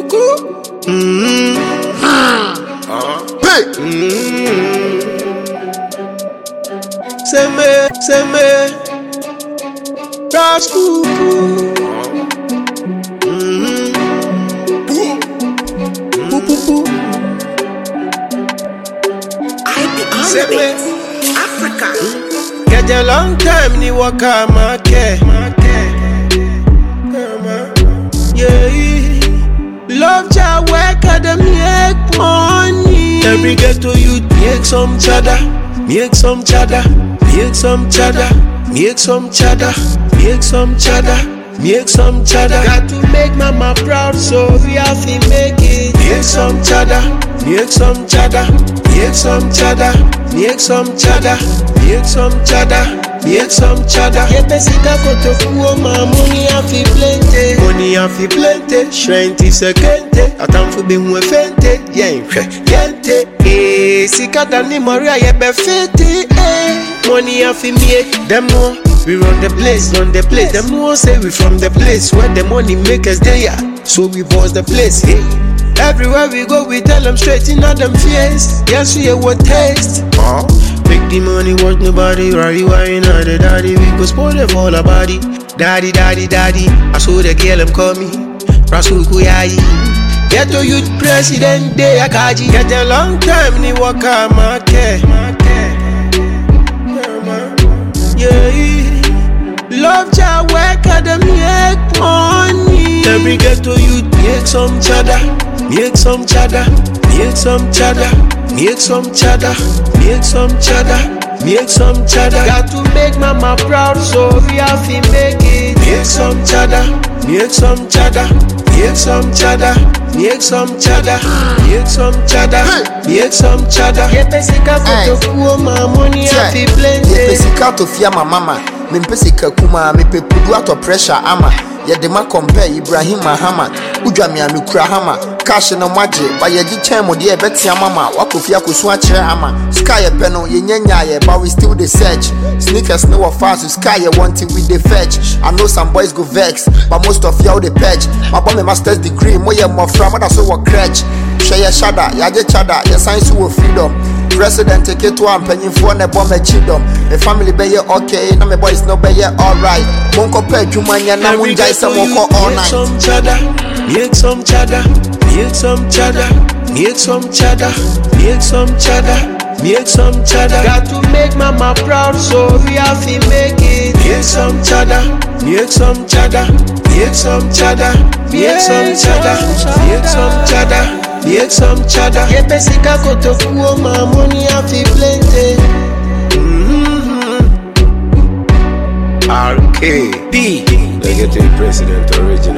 Seme, Rascal. Seme, Africa. Get a long time ni waka make. Yeah, love ja work and make money. Every ghetto youth make some cheddar, make some cheddar, make some cheddar, make some cheddar, make some cheddar, make some cheddar. Got to make mama proud, so we have to make it. Make some cheddar, make some cheddar, make some cheddar, make some cheddar, make some cheddar. Make some cheddar. Yepesika koto kuo ma money afi plenty. Money afi plenty. Strength is a kente. Atamfu be mwe fente. Yenfe yente. Sika dani Maria yebe fete. Money afi make them know we run the place, run the place. Them know say we from the place where the money makers they are. So we boss the place. Hey. Everywhere we go, we tell them straight in all them face. Yes, we what taste. Make the money, watch nobody. Rari, why you not the daddy? We go spoil it for the body. Daddy, daddy, daddy. I saw the girl them call me Rasul Kuyayi. Get to youth president day Akaji. Get a long time ni waka make. Yeah, love ja work and make money. Every ghetto youth make some cheddar, make some cheddar, make some cheddar, make some cheddar, make some cheddar, make some cheddar. Got to make mama proud, so we have to make it. Make some cheddar, make some cheddar, make some cheddar, make some cheddar, make some cheddar, make some cheddar. Yepesika koto kuo ma money afi plenty. Yepesika to fia ma mama. Mempesika kuma mepe pudu ato pressure ama. Yedema compare Ibrahim Mahama. Udwa mi anukura hama. Cash no maje ba yeji chemo de betia mama. Wakofia kosu akire ama. Sky ye peno ye nyanya ye but we still the search. Sneakers no fast sky ye want it with the fetch. I know some boys go vex but most of y'all the page. My bomb master's degree mo ye mo from that so what crutch. Share shada ya je chada ye science wo freedom. President take it to am penyin for na bomb chidom. The family be ye okay na me boys no be ye alright. Monko pe dwumanya na munjai se monko all night. Make some cheddar, make some cheddar, make some cheddar, make some cheddar, make some cheddar. Got to make mama proud, so we have to make it. Make some cheddar, make some cheddar, make some cheddar, make some cheddar, make some cheddar, make some cheddar. Yepesika koto kuo ma money afi plenty. RKP, negative president original.